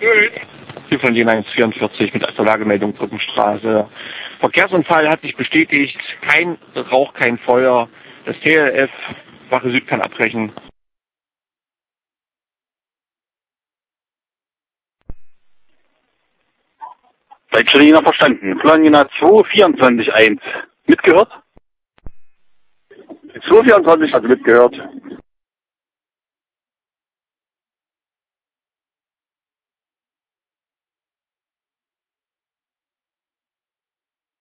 Hier von den 144 mit der Lagemeldung Brückenstraße. Verkehrsunfall hat sich bestätigt. Kein Rauch, kein Feuer. Das TLF, Wache Süd, kann abbrechen. Deutschliner verstanden. Planina 224.1. Mitgehört? 224 hat mitgehört.